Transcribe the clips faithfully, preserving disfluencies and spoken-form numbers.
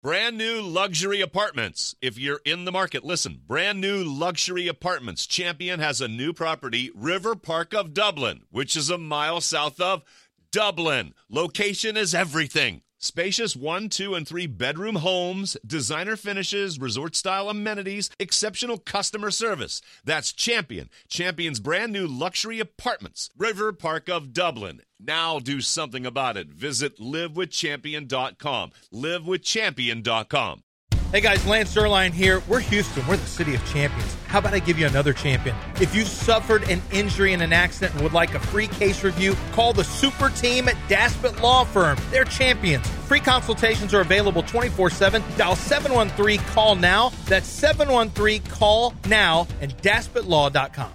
Brand new luxury apartments. If you're in the market, listen. Brand new luxury apartments. Champion has a new property, River Park of Dublin, which is a mile south of Dublin. Location is everything. Spacious one, two, and three bedroom homes, designer finishes, resort-style amenities, exceptional customer service. That's Champion. Champion's brand new luxury apartments. River Park of Dublin. Now do something about it. Visit live with champion dot com. live with champion dot com. Hey guys, Lance Erline here. We're Houston. We're the city of champions. How about I give you another champion? If you suffered an injury in an accident and would like a free case review, call the super team at Daspit Law Firm. They're champions. Free consultations are available twenty-four seven. Dial seven one three, call now. That's seven one three, call now and daspit law dot com.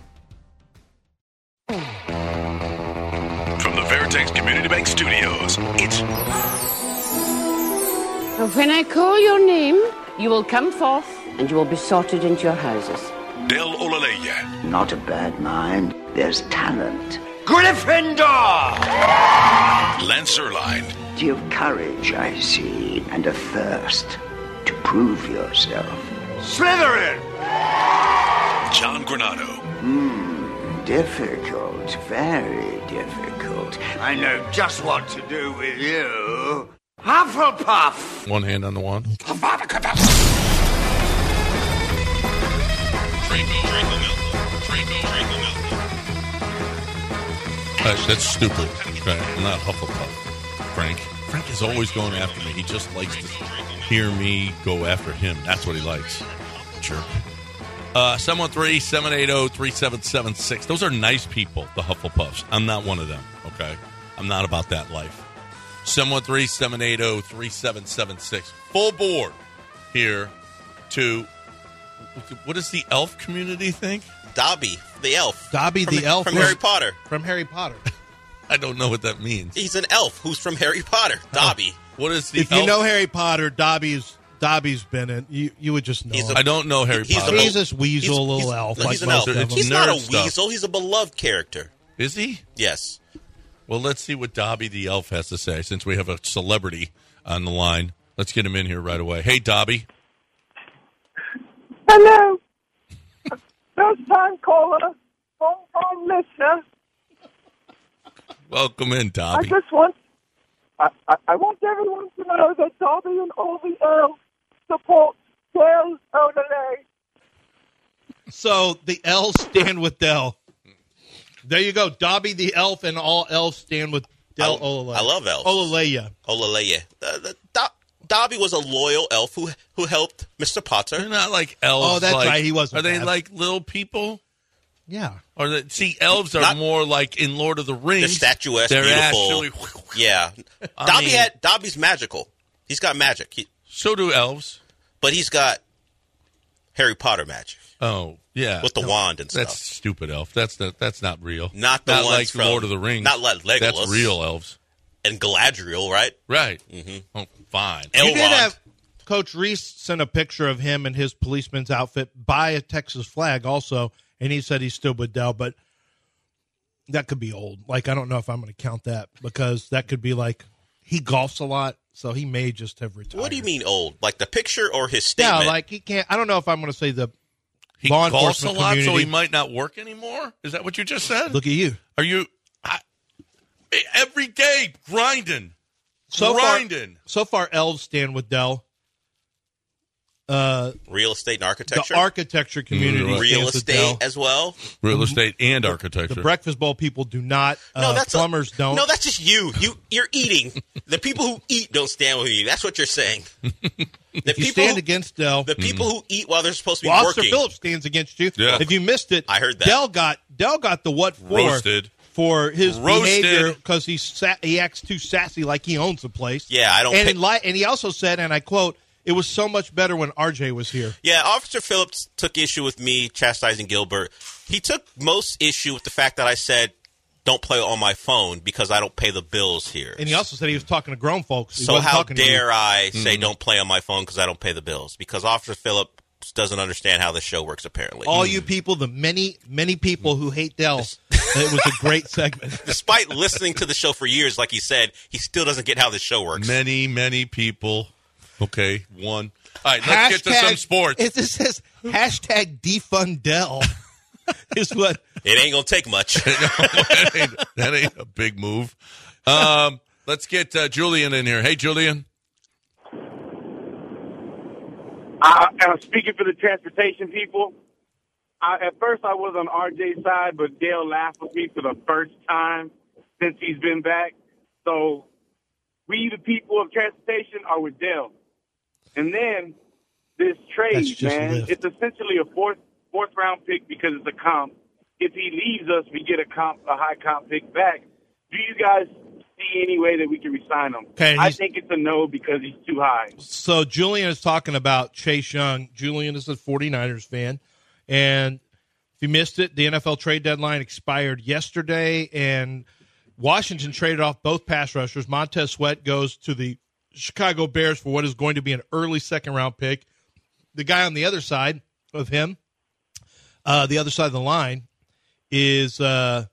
From the Veritex Community Bank Studios, it's... When I call your name, you will come forth and you will be sorted into your houses. Del Olaleya. Not a bad mind. There's talent. Gryffindor! Lance Erline. You have courage, I see, and a thirst to prove yourself. Slytherin! John Granado. Hmm, difficult, very difficult. I know just what to do with you. Hufflepuff! One hand on the wand. That's, that's stupid. Okay, I'm not Hufflepuff. Frank. Frank is always going after me. He just likes to hear me go after him. That's what he likes. Jerk. Uh, seven one three, seven eight zero, three seven seven six. Those are nice people, the Hufflepuffs. I'm not one of them, okay? I'm not about that life. seven one three, seven eight zero, three seven seven six. Full board here to, what does the elf community think? Dobby, the elf. Dobby from, the elf. From Harry Potter. From Harry Potter. I don't know what that means. He's an elf who's from Harry Potter. Dobby. Oh, what is the If elf? you know Harry Potter, Dobby's Dobby's been in. You you would just know. He's it. a- I don't know Harry He's Potter. a- He's this weasel he's- little he's- elf. He's like an most elf. of them. He's not a nerd stuff. weasel. He's a beloved character. Is he? Yes. Well, let's see what Dobby the elf has to say, since we have a celebrity on the line. Let's get him in here right away. Hey, Dobby. Hello. First time caller, long time listener. Welcome in, I Dobby. just want, I, I, I want everyone to know that Dobby and all the elves support Del O'Leary. So the elves stand with Del. There you go. Dobby the elf and all elves stand with Del I, Olaleya. I love elves. Olaleya. Olaleya. Uh, the, Do- Dobby was a loyal elf who who helped Mister Potter. They're not like elves. Oh, that's like- right. He wasn't Are they bad. like little people? Yeah. Or the, see, elves are Not- more like in Lord of the Rings. They're statuesque, They're beautiful. actually. Yeah. I Dobby mean- had Dobby's magical. He's got magic. He, So do elves. but he's got Harry Potter magic Oh, yeah. with the wand and stuff. That's stupid elf. That's the, that's not real. Not the not ones like from- Lord of the Rings. not like Legolas. That's real elves. And Galadriel, right? Right. Mm-hmm. Oh, fine. You did Elrond. have Coach Reese sent a picture of him in his policeman's outfit by a Texas flag also, and he said he stood with Del, but that could be old. Like, I don't know if I'm going to count that because that could be like he golfs a lot, so he may just have retired. What do you mean old? Like the picture or his Yeah, statement? like he can't. I don't know if I'm going to say the He law golfs a enforcement lot, so community. he might not work anymore? Is that what you just said? Look at you. Are you I, every day grinding, So far, grinding? so far, elves stand with Del. Uh, Real estate and architecture? the architecture community Mm, right. Real stands with estate Del. as well? Real estate and architecture. The Breakfast Bowl people do not. Uh, No, that's a- plumbers don't. No, that's just you. You you're eating. The people who eat don't stand with you. That's what you're saying. The if you people stand who, against Del. the people who eat while they're supposed to be Well, Officer working. Phillips stands against you. Yeah. If you missed it, I heard that. Del got Del got the what for Roasted. for his Roasted. behavior because he sa- he acts too sassy, like he owns the place. Yeah, I don't And pay- in li- and he also said, and I quote, "It was so much better when R J was here." Yeah, Officer Phillips took issue with me chastising Gilbert. He took most issue with the fact that I said, don't play on my phone because I don't pay the bills here. And he also said he was talking to grown folks. He So wasn't how talking to you. dare I say don't play on my phone because I don't pay the bills? Because Officer Phillips doesn't understand how the show works, apparently. All you people, the many, many people who hate Del, it was a great segment. Despite listening to the show for years, like he said, he still doesn't get how the show works. Many, many people Okay, one. All right, let's get to some sports. It just says hashtag defund Dell. Is what it ain't gonna take much. that, ain't, that ain't a big move. Um, let's get uh, Julian in here. Hey, Julian. I, I'm speaking for the transportation people. I, at first, I was on R J's side, but Dale laughed with me for the first time since he's been back. So we, the people of transportation, are with Dale. And then this trade, man, lift. It's essentially a fourth fourth round pick because it's a comp. If he leaves us, we get a comp, a high comp pick back. Do you guys see any way that we can re-sign him? Okay, I think it's a no because he's too high. So Julian is talking about Chase Young. Julian is a 49ers fan. And if you missed it, the N F L trade deadline expired yesterday, and Washington traded off both pass rushers. Montez Sweat goes to the Chicago Bears for what is going to be an early second-round pick. The guy on the other side of him, uh, the other side of the line, is uh,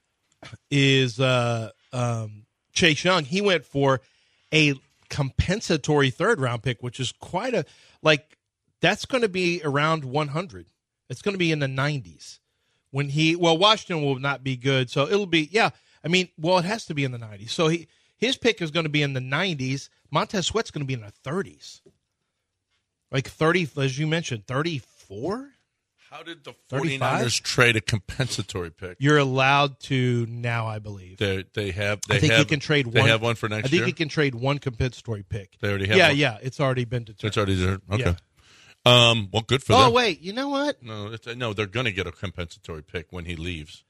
is uh, um, Chase Young. He went for a compensatory third-round pick, which is quite a – like that's going to be around one hundred. It's going to be in the nineties when he, well, Washington will not be good. So it'll be, yeah, I mean, well, it has to be in the nineties. So he, his pick is going to be in the nineties. Montez Sweat's going to be in the thirties. Like thirty, as you mentioned, thirty-four? How did the 49ers thirty-five? Trade a compensatory pick? You're allowed to now, I believe. They they have. They I think have, he can trade they one. have one for next I think year? he can trade one compensatory pick. They already have Yeah, one? yeah. It's already been determined. It's already there. Okay. Yeah. Um, well, good for oh, them. wait. You know what? No, it's, no, they're going to get a compensatory pick when he leaves.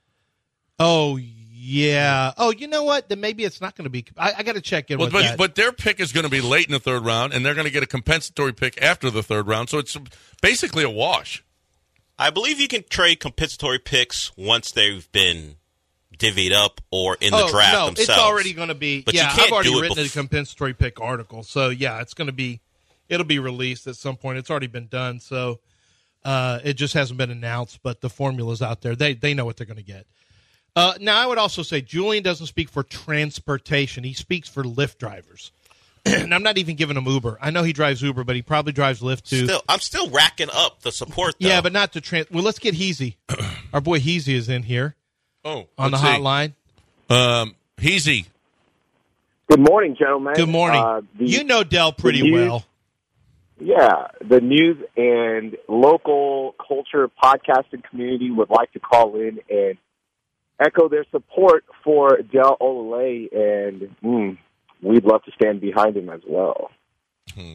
Oh, yeah. Oh, you know what? Then maybe it's not going to be. I, I got to check in Well, with but, that. but their pick is going to be late in the third round, and they're going to get a compensatory pick after the third round. So it's basically a wash. I believe you can trade compensatory picks once they've been divvied up or in the oh, draft no, themselves. It's already going to be. But yeah, you can't I've already do it written bef- a compensatory pick article. So, yeah, it's going to be. It'll be released at some point. It's already been done. So uh, it just hasn't been announced, but the formula's out there. They, they know what they're going to get. Uh, now, I would also say Julian doesn't speak for transportation. He speaks for Lyft drivers. And I'm not even giving him Uber. I know he drives Uber, but he probably drives Lyft too. Still, I'm still racking up the support, though. Yeah, but not to trans. Well, let's get Heezy. Our boy Heezy is in here. Oh, on the let's see. hotline. Um, Heezy. Good morning, gentlemen. Good morning. Uh, the, you know Dell pretty news, well. Yeah, the news and local culture podcasting community would like to call in and echo their support for Dell Olale, and mm, we'd love to stand behind him as well. Hmm.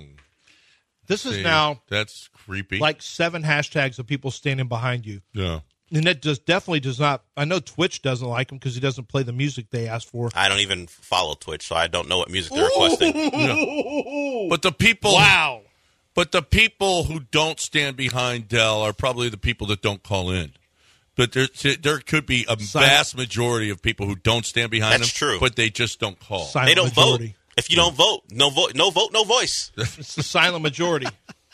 This is See, now that's creepy. like seven hashtags of people standing behind you. Yeah. And that just definitely does not. I know Twitch doesn't like him because he doesn't play the music they asked for. I don't even follow Twitch, so I don't know what music they're requesting. Yeah. But the people, wow. But the people who don't stand behind Dell are probably the people that don't call in. But there, there could be a Silent. vast majority of people who don't stand behind That's him. true. But they just don't call. Silent They don't majority. vote. If you don't vote, no vote, no vote, no voice. It's the silent majority.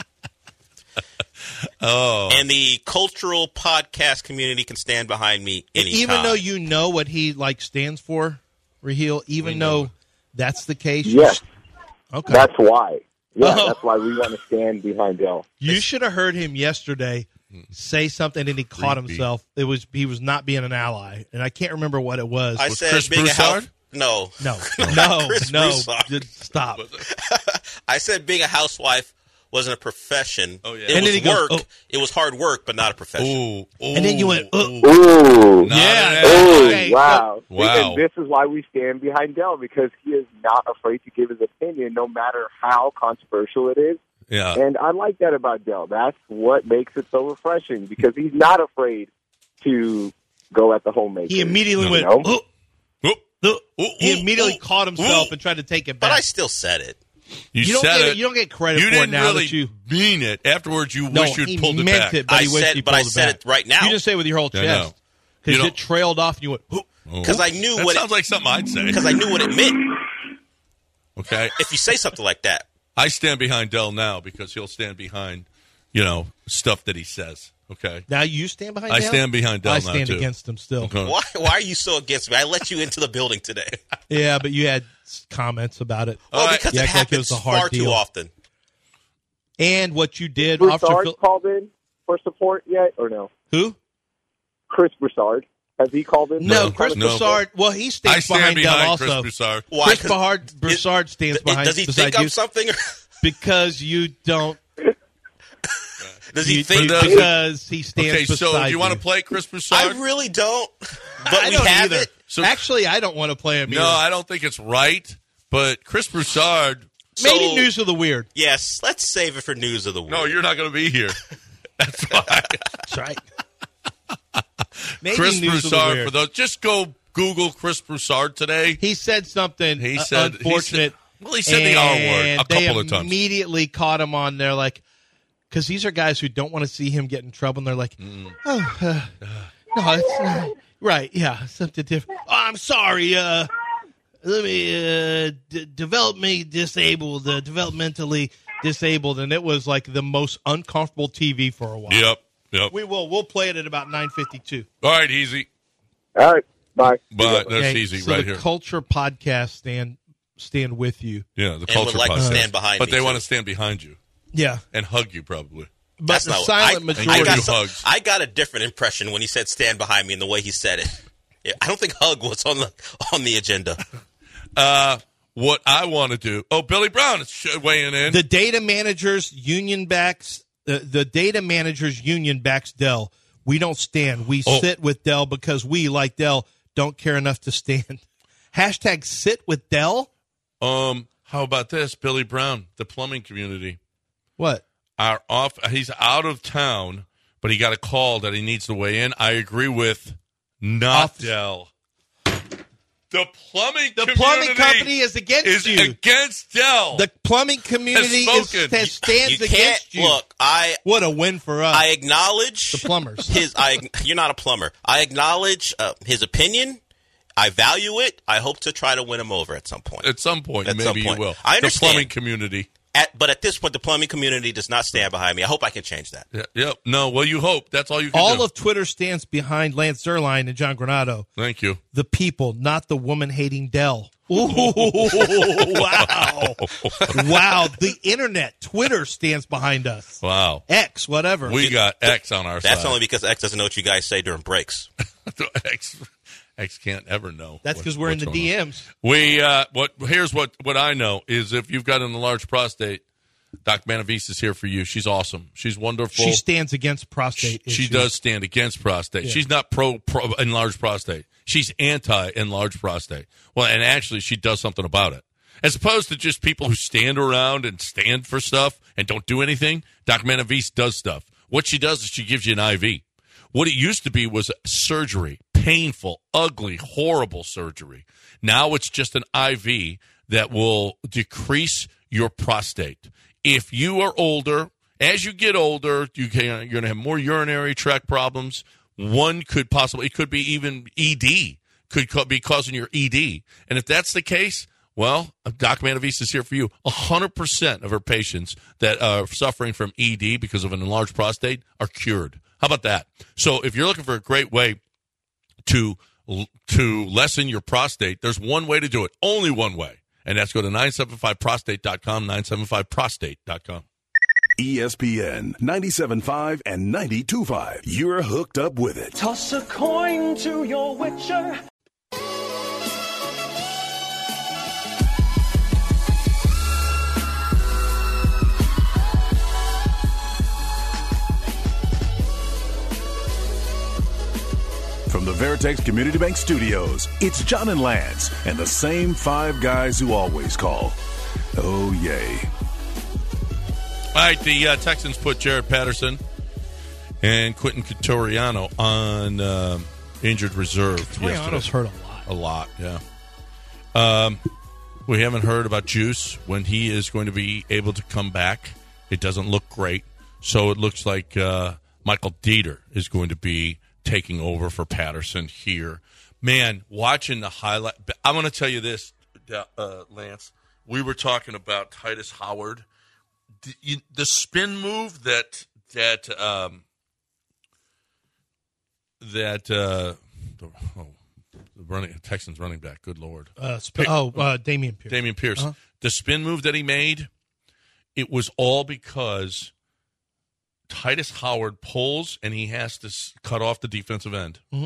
Oh. And the cultural podcast community can stand behind me anytime. Even though you know what he like stands for, Raheel, even We though know. that's the case. Yes, Okay. that's why. Yeah, Oh. that's why we want to stand behind Dell. You should have heard him yesterday say something, and he caught Creepy. himself. It was he was not being an ally, and I can't remember what it was. I Was said Chris being a house. Broussard? No, no, no, Chris no. Broussard. Just stop. I said being a housewife wasn't a profession. Oh, yeah. It And was then he goes, work. oh. It was hard work, but not a profession. Ooh, ooh, And then you went, uh, ooh. Ooh, Not Yeah, an Ooh, Okay, wow. Wow. And this is why we stand behind Dell, because he is not afraid to give his opinion, no matter how controversial it is. Yeah. And I like that about Dell. That's what makes it so refreshing, because he's not afraid to go at the homemaker. He immediately you went. know? "Oh, Ooh, oh." ooh, He ooh, immediately ooh, caught himself ooh. and tried to take it But back. I still said it. You, You don't said get it. you don't get credit You for didn't it now really that you. mean it. Afterwards, you No, wish you'd he pulled it meant back. it, but I he wished said- he but I pulled it said back. it right now. You didn't say it with your whole I know. chest You because don't- it trailed off, and you went. "Oh." Because I knew That what sounds it, like something I'd say. because I knew what it meant. Okay. If you say something like that, I stand behind Dell now because he'll stand behind, you know, stuff that he says. Okay. Now you stand behind. I Dell? stand behind Dell I now, stand too. against him still. Okay. why why are you so against me? I let you into the building today. Yeah, but you had s- comments about it. Well, right. because You it act like it happens was a hard far deal. too often. And what you did, Broussard Officer Phil- called in for support yet, or no? Who? Chris Broussard. Has he called in? No, Chris no. Broussard. Well, he stands I stand behind, behind Dell Chris also. Broussard. Why? Chris 'Cause Broussard, Broussard stands it- behind. Does he beside think you I'm something? because you don't. Does he you, think you- because he stands Okay, beside so do you you. want to play Chris Broussard? I really don't. But I we don't have either. it. So- Actually, I don't want to play him. No, either. I don't think it's right. But Chris Broussard. Maybe So- news of the weird. Yes, let's save it for news of the week. No, you're not going to be here. That's why. That's right. Maybe Chris news of the Broussard weird. for those. Just go Google Chris Broussard today. He said something He uh, said- he unfortunate. said- well, he said the R word and a couple they of times. Immediately caught him on there, like, because these are guys who don't want to see him get in trouble, and they're like, Mm. "Oh, uh, no, it's not right. Yeah, something different. Oh, I'm sorry. Uh, let me uh, d- develop me disabled, uh, developmentally disabled," and it was like the most uncomfortable T V for a while. Yep. Yep. We will. We'll play it at about nine fifty-two. All right, easy. All right. Bye. But that's Okay, easy so right the here. Culture Podcast stand stand with you. Yeah, the And culture would like to podcast. stand behind But me, they too. want to stand behind you Yeah, and hug you probably. but That's the not silent I, majority. I give got, you some- hugs. I got a different impression when he said "stand behind me" and the way he said it. Yeah, I don't think "hug" was on the on the agenda. Uh, what I want to do. Oh, Billy Brown is sh- weighing in. The data managers union backs the, the data managers union backs Dell. We don't stand. We Oh. sit with Dell because we, like Dell, don't care enough to stand. Hashtag sit with Dell. um, how about this, Billy Brown, the plumbing community. What? Are off. He's out of town, but he got a call that he needs to weigh in. I agree with not Off- Dell. The plumbing The community plumbing company is against is you. against Dell. The plumbing community Has is, spoken. has stands You against can't you. look. I What a win for us. I acknowledge the plumbers. his. I you're not a plumber. I acknowledge uh, his opinion. I value it. I hope to try to win him over at some point. At some point, At maybe some point. you will. I The understand. plumbing community. At, but at this point, the plumbing community does not stand behind me. I hope I can change that. Yeah, yep. No, well, you hope. That's all you can All do. of Twitter stands behind Lance Zerline and John Granado. Thank you. The people, not the woman-hating Dell. Ooh, wow. Wow. The internet, Twitter stands behind us. Wow. X, whatever. We got X on our That's side. only because X doesn't know what you guys say during breaks. X, X can't ever know. That's what- because we're in what's the going on. D Ms. We uh, what here's what what I know is if you've got an enlarged prostate, Doc Manavis is here for you. She's awesome. She's wonderful. She stands against prostate She issues. does stand against prostate. Yeah. She's not pro, pro enlarged prostate. She's anti enlarged prostate. Well, and actually, she does something about it. As opposed to just people who stand around and stand for stuff and don't do anything, Doc Manavis does stuff. What she does is she gives you an I V. What it used to be was surgery, painful, ugly, horrible surgery. Now it's just an I V that will decrease your prostate. If you are older, as you get older, you can, you're going to have more urinary tract problems. One could possibly, it could be even E D, could co- be causing your E D. And if that's the case, well, Doc Manavis is here for you. one hundred percent of her patients that are suffering from E D because of an enlarged prostate are cured. How about that? So if you're looking for a great way to to lessen your prostate, there's one way to do it. Only one way. And that's go to nine seven five prostate dot com, nine seven five prostate dot com. E S P N ninety-seven point five and ninety-two point five. You're hooked up with it. Toss a coin to your witcher. From the Veritex Community Bank Studios, it's John and Lance and the same five guys who always call. Oh, yay. All right, the uh, Texans put Jared Patterson and Quentin Cotoriano on uh, injured reserve Cotoriano's yesterday. hurt a lot. A lot, yeah. Um, we haven't heard about Juice when he is going to be able to come back. It doesn't look great. So it looks like uh, Michael Dieter is going to be taking over for Patterson here. Man, watching the highlight. I'm going to tell you this, uh, Lance. We were talking about Titus Howard. The, you, the spin move that that um, that uh, the, oh, the running Texans running back. Good Lord. Uh, sp- oh, uh, Damian Pierce. Damian Pierce. Uh-huh. The spin move that he made it was all because Titus Howard pulls and he has to s- cut off the defensive end. Mm-hmm.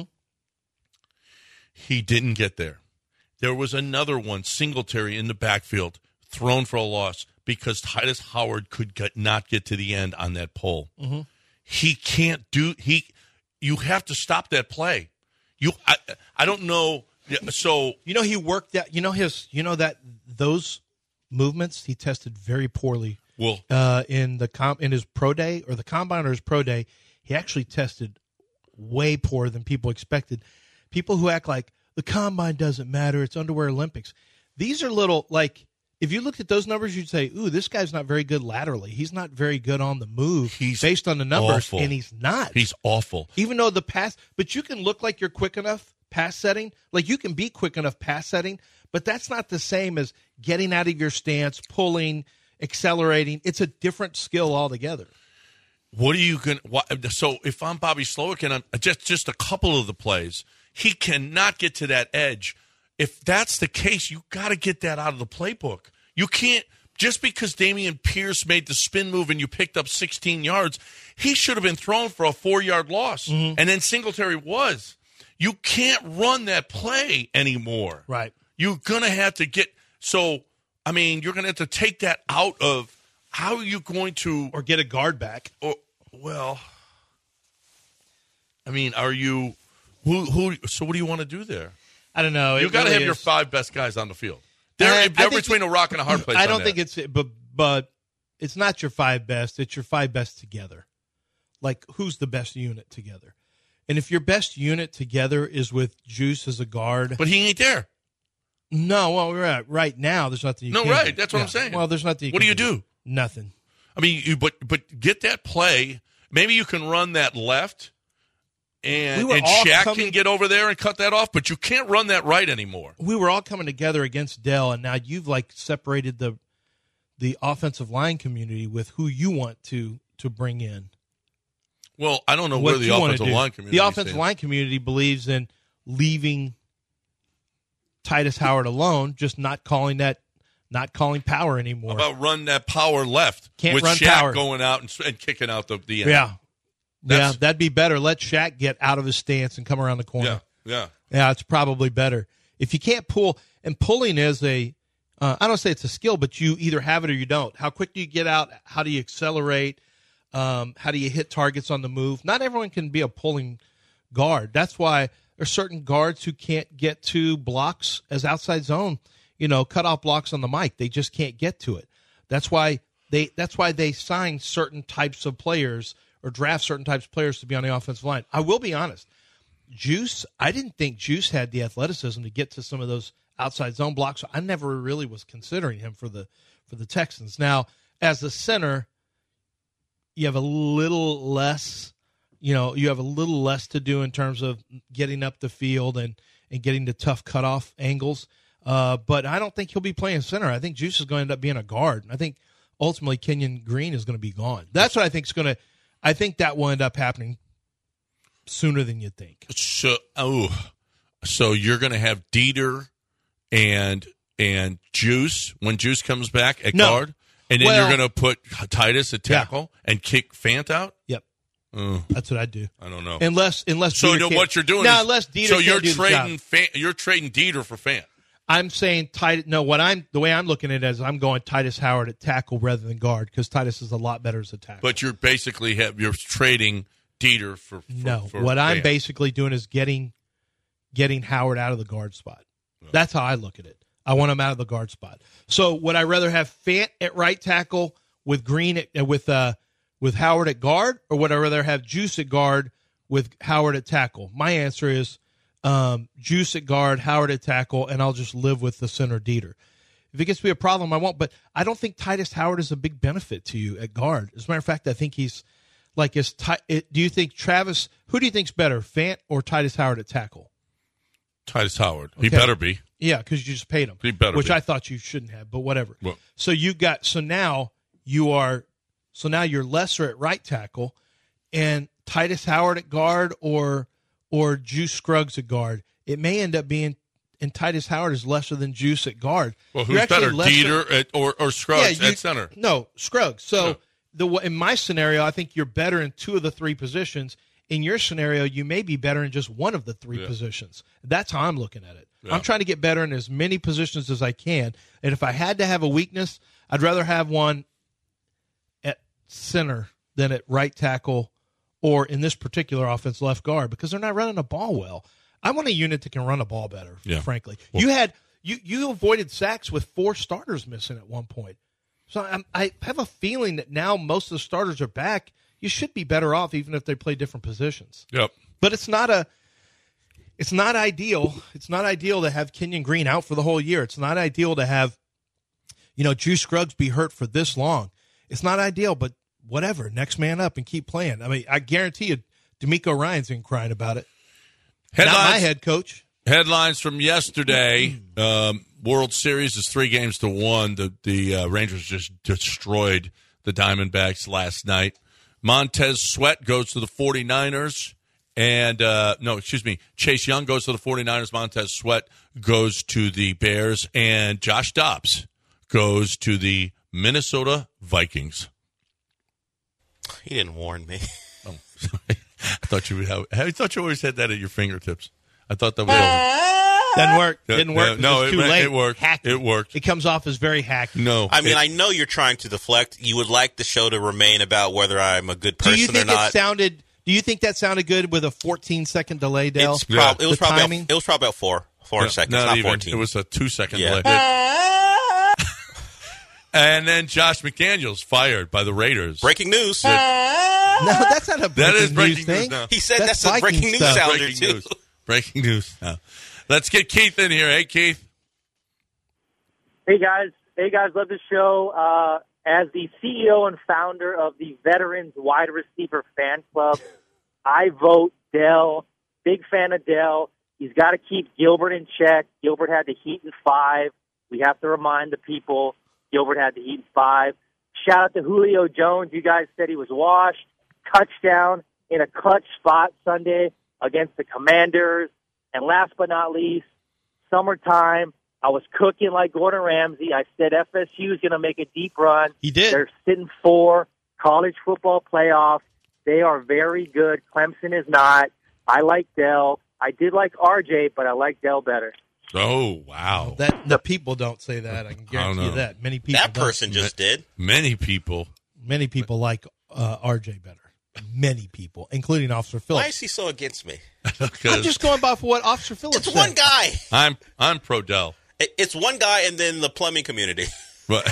He didn't get there. There was another one, Singletary in the backfield, thrown for a loss because Titus Howard could get, not get to the end on that pull. Mm-hmm. He can't do he. You have to stop that play. You, I, I don't know. So you know he worked that. You know his. You know that those movements he tested very poorly. Well, uh, in the com in his pro day or the combine or his pro day, he actually tested way poorer than people expected. People who act like the combine doesn't matter, it's underwear Olympics. These are little, like, if you looked at those numbers, you'd say, ooh, this guy's not very good laterally. He's not very good on the move he's based on the numbers, awful. and he's not. He's awful. Even though the pass, but you can look like you're quick enough pass setting, like you can be quick enough pass setting, but that's not the same as getting out of your stance, pulling, accelerating. It's a different skill altogether. What are you going to – so if I'm Bobby Slowick and I'm just, just a couple of the plays, he cannot get to that edge. If that's the case, you got to get that out of the playbook. You can't – just because Dameon Pierce made the spin move and you picked up sixteen yards, he should have been thrown for a four-yard loss. Mm-hmm. And then Singletary was. You can't run that play anymore. Right. You're going to have to get – so, I mean, you're going to have to take that out of – how are you going to – Or get a guard back. Or, well, I mean, are you who who? So what do you want to do there? I don't know. You got to really have is. your five best guys on the field. They're, Uh, they're between a rock and a hard place. I on don't that. think it's, but but it's not your five best. It's your five best together. Like, who's the best unit together? And if your best unit together is with Juice as a guard, but he ain't there. No, well, we're at right now. There's nothing. You No, can right. do. That's what Yeah. I'm saying. Well, there's nothing. You What can do you do? Nothing. I mean, you, but but get that play. Maybe you can run that left, and We were and all Shaq coming- can get over there and cut that off. But you can't run that right anymore. We were all coming together against Dell, and now you've like separated the the offensive line community with who you want to to bring in. Well, I don't know What where the you wanna offensive do. line community. The offensive stands. line community believes in leaving Titus Howard alone, just not calling that, not calling power anymore. How about run that power left Can't with run Shaq power. going out and, and kicking out the, the end. yeah, That's- yeah, that'd be better. Let Shaq get out of his stance and come around the corner. Yeah, yeah. Yeah, it's probably better. If you can't pull, and pulling is a, uh, I don't say it's a skill, but you either have it or you don't. How quick do you get out? How do you accelerate? Um, how do you hit targets on the move? Not everyone can be a pulling guard. That's why there's certain guards who can't get to blocks as outside zone, you know, cut off blocks on the mic. They just can't get to it. That's why they, that's why they sign certain types of players or draft certain types of players to be on the offensive line. I will be honest. Juice, I didn't think Juice had the athleticism to get to some of those outside zone blocks. So I never really was considering him for the for the Texans. Now, as a center, you have a little less, you know, you have a little less to do in terms of getting up the field and, and getting the tough cutoff angles. Uh, but I don't think he'll be playing center. I think Juice is going to end up being a guard. I think ultimately Kenyon Green is going to be gone. That's what I think is going to. I think that will end up happening sooner than you think. So, oh, so you're going to have Dieter and and Juice when Juice comes back at No. guard, and then Well- you're going to put Titus at tackle and kick Fant out. Yep, Oh, that's what I do. I don't know. Unless unless so Dieter you know, can't- what you're doing? No, is, unless Dieter so can't you're do the trading job. Fant, you're trading Dieter for Fant. I'm saying Titus. No, what I'm the way I'm looking at it is I'm going Titus Howard at tackle rather than guard because Titus is a lot better as a tackle. But you're basically have you're trading Dieter for, for no, for what I'm Fant. basically doing is getting getting Howard out of the guard spot. That's how I look at it. I want him out of the guard spot. So would I rather have Fant at right tackle with Green at, uh, with uh with Howard at guard, or would I rather have Juice at guard with Howard at tackle? My answer is um, Juice at guard, Howard at tackle, and I'll just live with the center Dieter. If it gets to be a problem, I won't. But I don't think Titus Howard is a big benefit to you at guard. As a matter of fact, I think he's like is. Ti- do you think Travis? Who do you think's better, Fant or Titus Howard at tackle? Titus Howard. He Okay. better be. Yeah, because you just paid him. He better which be. I thought you shouldn't have, but whatever. Well- so you got so now you are so now you're lesser at right tackle, and Titus Howard at guard or or Juice Scruggs at guard. It may end up being and Titus Howard is lesser than Juice at guard. Well, You're who's actually better, lesser- Dieter at, or, or Scruggs Yeah, you- at center? No, Scruggs. So No. the in my scenario, I think you're better in two of the three positions. In your scenario, you may be better in just one of the three Yeah. positions. That's how I'm looking at it. Yeah. I'm trying to get better in as many positions as I can. And if I had to have a weakness, I'd rather have one at center than at right tackle or in this particular offense, left guard, because they're not running the ball well. I want a unit that can run the ball better, Yeah. frankly. Well- you had you you avoided sacks with four starters missing at one point. So I'm, I have a feeling that now most of the starters are back. You should be better off even if they play different positions. Yep. But it's not a it's not ideal. It's not ideal to have Kenyon Green out for the whole year. It's not ideal to have, you know, Juice Scruggs be hurt for this long. It's not ideal, but whatever. Next man up and keep playing. I mean, I guarantee you D'Amico Ryan's been crying about it. Not my head coach. Headlines from yesterday. um, World Series is three games to one. The the uh, Rangers just destroyed the Diamondbacks last night. Montez Sweat goes to the 49ers. And, uh, no, excuse me, Chase Young goes to the 49ers. Montez Sweat goes to the Bears. And Josh Dobbs goes to the Minnesota Vikings. He didn't warn me. Oh, sorry. I thought you would have. I thought you always had that at your fingertips. I thought that was over. Didn't work. Didn't work. No, It was it, too it, late. it worked. Hacky. It worked. It comes off as very hacky. No, I mean, it- I know you're trying to deflect. You would like the show to remain about whether I'm a good Do person you think or not. it sounded? Do you think that sounded good with a fourteen second delay, Dale? It's prob- It was The probably timing? about, it was probably about four four No, seconds, not not even. fourteen. It was a two second Yeah. delay. And then Josh McDaniels fired by the Raiders. Breaking news. No, that's not a breaking That is breaking news thing. news now. He said that's, a Viking breaking news stuff. sounder Breaking too. news. Breaking news. Now, let's get Keith in here. Hey, Keith. Hey guys, hey guys, love the show. Uh, as the C E O and founder of the Veterans Wide Receiver Fan Club, I vote Dell. Big fan of Dell. He's got to keep Gilbert in check. Gilbert had the heat in five. We have to remind the people Gilbert had the heat in five. Shout out to Julio Jones. You guys said he was washed. Touchdown in a clutch spot Sunday against the Commanders. And last but not least, summertime. I was cooking like Gordon Ramsay. I said F S U is going to make a deep run. He did. They're sitting for college football playoff. They are very good. Clemson is not. I like Dell. I did like R J, but I like Dell better. Oh, wow. That the people don't say that. I can I don't guarantee you know. that. Many people. That don't. person just did. Many people. Many people like uh, R J better. Many people, including Officer Phillips. Why is he so against me? I'm just going by for what Officer Phillips It's said. one guy. I'm I'm pro Dell. It- It's one guy and then the plumbing community. But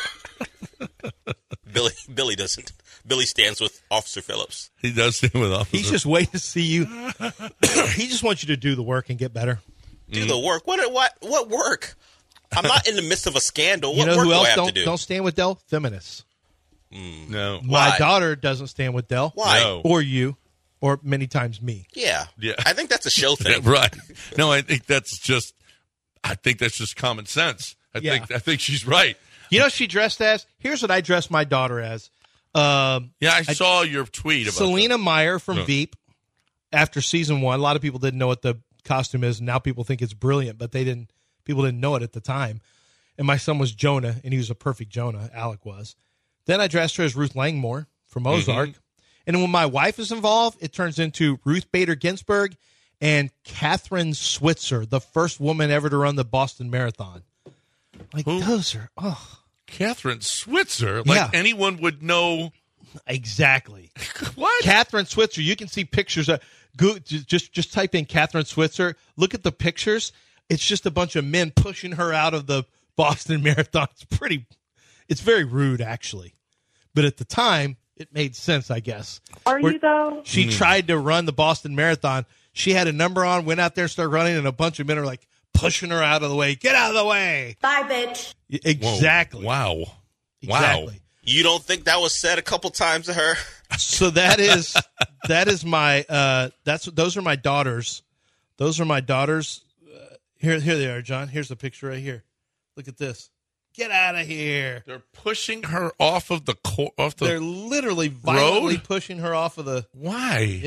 Billy Billy doesn't. Billy stands with Officer Phillips. he does stand with officers. He's just waiting to see you. He just wants you to do the work and get better. Do the work. What what what work? I'm not in the midst of a scandal. You What know work who do else I have don't to do? don't stand with Dell? Feminists. no. My Why? daughter doesn't stand with Dell. Why? No. Or you, or many times me. Yeah. Yeah. I think that's a show thing. Right. No, I think that's just I think that's just common sense. I Yeah. think I think she's right. You know what she dressed as? Here's what I dressed my daughter as. Um, Yeah, I, saw your tweet about Selena Meyer from Yeah. Veep. After season one, a lot of people didn't know what the costume is, and now people think it's brilliant, but they didn't. People didn't know it at the time. And my son was Jonah, and he was a perfect Jonah. Alec was. Then I dressed her as Ruth Langmore from Ozark. And then when my wife is involved, it turns into Ruth Bader Ginsburg and Catherine Switzer, the first woman ever to run the Boston Marathon. Like, Who? those are, oh. Catherine Switzer. Like Yeah. anyone would know. Exactly. What? Catherine Switzer. You can see pictures of go, just just type in Catherine Switzer. Look at the pictures. It's just a bunch of men pushing her out of the Boston Marathon. It's pretty. It's very rude, actually. But at the time, it made sense, I guess. Are Where you though? She Mm. tried to run the Boston Marathon. She had a number on, went out there, started running, and a bunch of men are like pushing her out of the way. Get out of the way. Bye, bitch. Exactly. Whoa. Wow. Exactly. Wow. You don't think that was said a couple times to her? So that is that is my uh, that's those are my daughters. Those are my daughters. Uh, here here they are, John. Here's the picture right here. Look at this. Get out of here. They're pushing her off of the co- off the They're literally violently road? pushing her off of the. Why? Yeah.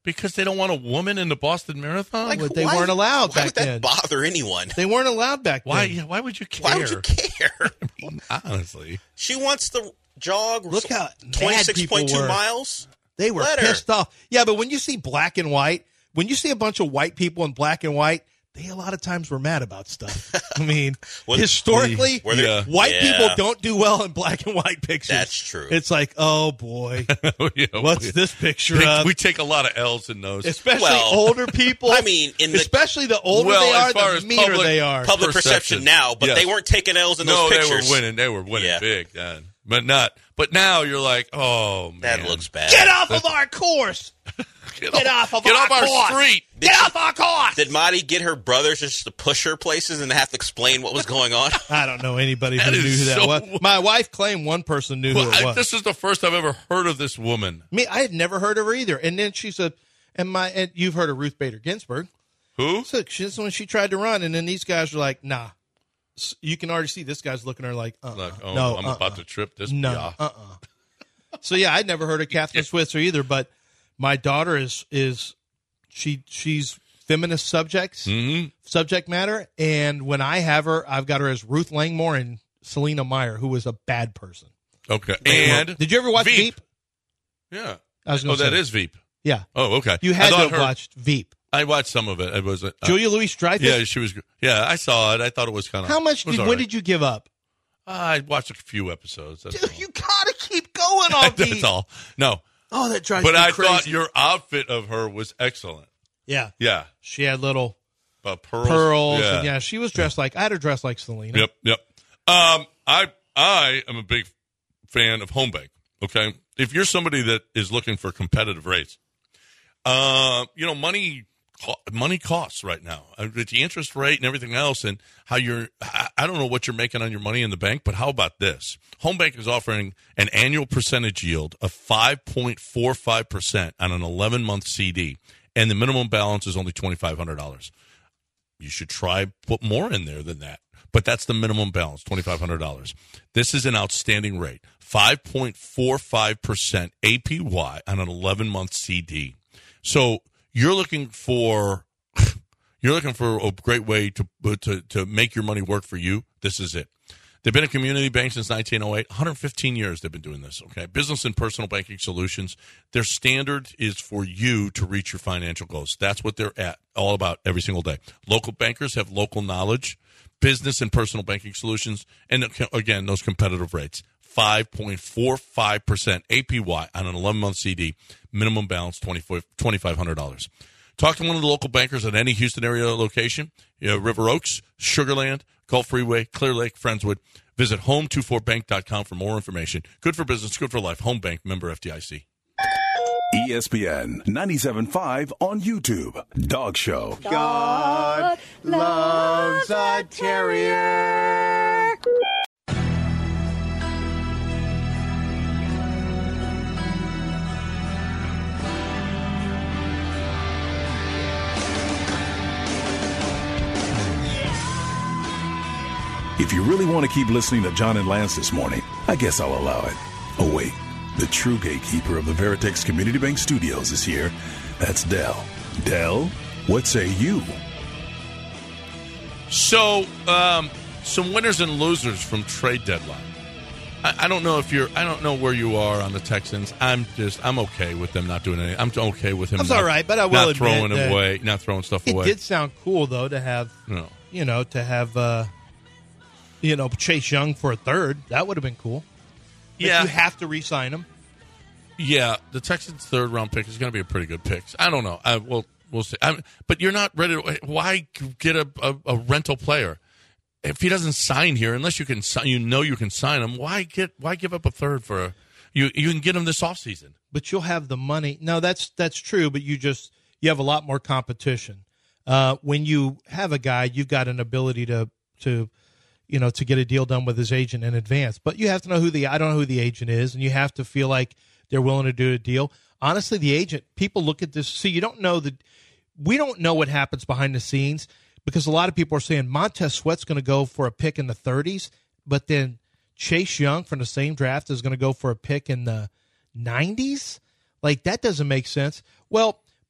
Because they don't want a woman in the Boston Marathon? Like, But they why- weren't allowed Why back would that then. bother anyone? They weren't allowed back Why? then. Yeah, why would you care? Why would you care? I mean, honestly, She wants to jog. Look how mad twenty-six point two people were. miles. They were Let her. pissed off. Yeah, but when you see black and white, when you see a bunch of white people in black and white, they a lot of times were mad about stuff. I mean, Well, historically, were they- Yeah. white Yeah. people don't do well in black and white pictures. That's true. It's like, oh boy, Yeah, what's we- this picture we, of? we take a lot of L's in those. Especially Well, older people. I mean, in the especially the older Well, they as are, far the as meaner public- they are. public perception, Perception. now, but Yes. they weren't taking L's in no, those pictures. they were winning. They were winning Yeah. big then, but not. But now you're like, oh man, That looks bad. Get off of our course! Get, Get off of get our off our course! street. Get off our course! Did Marty get her brothers just to push her places and have to explain what was going on? I don't know anybody who That knew is who that so- was. My wife claimed one person knew Well, who it I, was. this is the first I've ever heard of this woman. Me, I had never heard of her either. And then she said, "And my, and you've heard of Ruth Bader Ginsburg? Who? So she's when she tried to run, and then these guys were like, nah." S- You can already see this guy's looking at her like, uh, Like, oh, no, I'm uh-uh. about to trip this. no, yeah. uh, uh So yeah, I'd never heard of Catherine Switzer either. But my daughter is is she she's feminist subjects Mm-hmm. subject matter, and when I have her, I've got her as Ruth Langmore and Selena Meyer, who was a bad person. Okay. And Did you ever watch Veep. Veep? Yeah. I was Oh, gonna that say. is Veep. Yeah, Oh, okay. you I had to thought have her- watched Veep. I watched some of it. It was uh, Julia Louis-Dreyfus. Yeah, she was. Yeah, I saw it. I thought it was kind of. How much did when did you give up? I watched a few episodes. That's Dude, all. you gotta keep going on That's Veep. all. No, Oh, that drives but me I crazy. thought your outfit of her was excellent. yeah, Yeah, she had little uh, pearls. pearls, Yeah. and yeah, she was dressed like I had her dressed like Selena. Yep. Yep. Um, I I am a big fan of Home Bank. Okay, if you're somebody that is looking for competitive rates, uh, you know, money co- money costs right now. Uh, with the interest rate and everything else, and how you're, I, I don't know what you're making on your money in the bank, but how about this? Home Bank is offering an annual percentage yield of five point four five percent on an eleven month C D, and the minimum balance is only twenty-five hundred dollars. You should try put more in there than that. But that's the minimum balance, twenty-five hundred dollars. This is an outstanding rate, five point four five percent A P Y on an eleven month C D. So you're looking for you're looking for a great way to to to make your money work for you. This is it. They've been a community bank since nineteen oh eight. one hundred fifteen years they've been doing this, okay? Business and personal banking solutions. Their standard is for you to reach your financial goals. That's what they're at, all about every single day. Local bankers have local knowledge, business and personal banking solutions, and again, those competitive rates. five point four five percent A P Y on an eleven month C D, minimum balance twenty-five hundred dollars. Talk to one of the local bankers at any Houston area location, you know, River Oaks, Sugarland, Gulf Freeway, Clear Lake, Friendswood. Visit home two four bank dot com for more information. Good for business, good for life. Home Bank, member F D I C. E S P N ninety-seven point five on YouTube. Dog Show. God loves a terrier. If you really want to keep listening to John and Lance this morning, I guess I'll allow it. Oh, wait. The true gatekeeper of the Veritex Community Bank Studios is here. That's Dell. Dell, what say you? So, um, some winners and losers from trade deadline. I, I don't know if you're. I don't know where you are on the Texans. I'm just. I'm okay with them not doing anything. I'm okay with him. That's not, all right, but I will not admit throwing that away, not throwing stuff It away. did sound cool though to have, No. you know, to have, uh, you know, Chase Young for a third. That would have been cool. But Yeah. you have to re-sign him. Yeah, the Texans' third round pick is going to be a pretty good pick. I don't know. I will. We'll see. I, but you're not ready to. Why get a, a, a rental player if he doesn't sign here? Unless you can, sign, you know, you can sign him. Why get? Why give up a third for a? You you can get him this offseason. But you'll have the money. No, that's that's true. But you just you have a lot more competition. Uh, when you have a guy, you've got an ability to to, you know, to get a deal done with his agent in advance. But you have to know who the I don't know who the agent is, and you have to feel like they're willing to do a deal. Honestly, the agent, people look at this. See, you don't know the. We don't know what happens behind the scenes because a lot of people are saying Montez Sweat's going to go for a pick in the thirties, but then Chase Young from the same draft is going to go for a pick in the nineties. Like, that doesn't make sense. Well,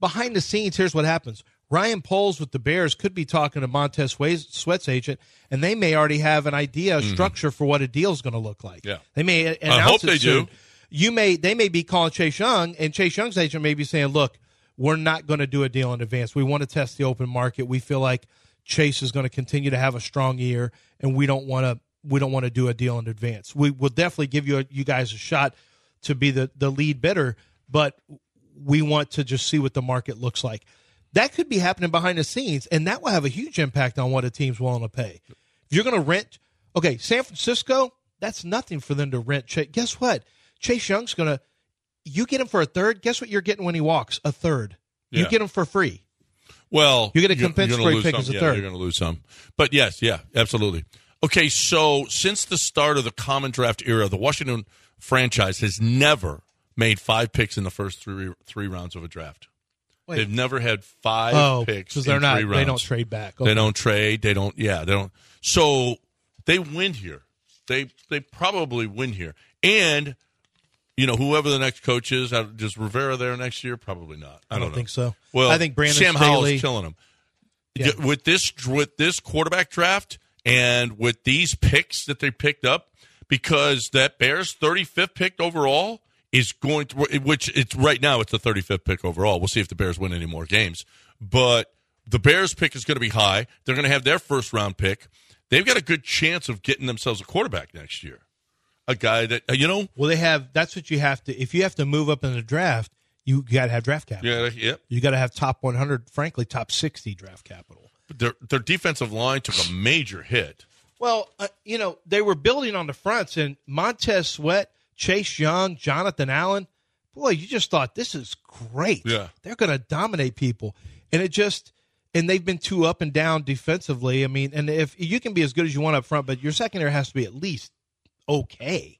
behind the scenes, here's what happens. Ryan Poles with the Bears could be talking to Montez Sweat's agent, and they may already have an idea, a structure mm-hmm. for what a deal is going to look like. Yeah. They may announce I hope it they soon. do. You may, they may be calling Chase Young, and Chase Young's agent may be saying, look, we're not going to do a deal in advance. We want to test the open market. We feel like Chase is going to continue to have a strong year, and we don't want to we don't want to do a deal in advance. We will definitely give you a, you guys a shot to be the, the lead bidder, but we want to just see what the market looks like. That could be happening behind the scenes, and that will have a huge impact on what a team's willing to pay. If you're going to rent, okay, San Francisco, that's nothing for them to rent. Guess what? Chase Young's going to, you get him for a third, guess what you're getting when he walks? A third. You Yeah. get him for free. Well, you get a you're- you're gonna compensatory lose pick some. as a yeah, third. You're going to lose some. But yes, yeah, absolutely. Okay, so since the start of the common draft era, the Washington franchise has never made five picks in the first three three rounds of a draft. Wait. They've never had five Oh, picks 'cause in they're not- three rounds. they don't trade back. They Okay. don't trade. They don't. Yeah, they don't. So they win here. They they probably win here. And you know, whoever the next coach is, uh, is Rivera there next year? Probably not. I, I don't know. think so. Well, I think Brandon Sam Staley- Howell's killing him. Yeah. With this with this quarterback draft and with these picks that they picked up, because that Bears thirty-fifth pick overall is going to, which it's right now it's the thirty-fifth pick overall. We'll see if the Bears win any more games. But the Bears pick is going to be high. They're going to have their first round pick. They've got a good chance of getting themselves a quarterback next year. A guy that, you know. Well, they have, that's what you have to, if you have to move up in the draft, you got to have draft capital. Yeah, yeah. You got to have top one hundred, frankly, top sixty draft capital. But their, their defensive line took a major hit. Well, uh, you know, they were building on the fronts, and Montez Sweat, Chase Young, Jonathan Allen, boy, you just thought, this is great. Yeah. They're going to dominate people. And it just, and they've been too up and down defensively. I mean, and if you can be as good as you want up front, but your secondary has to be at least okay.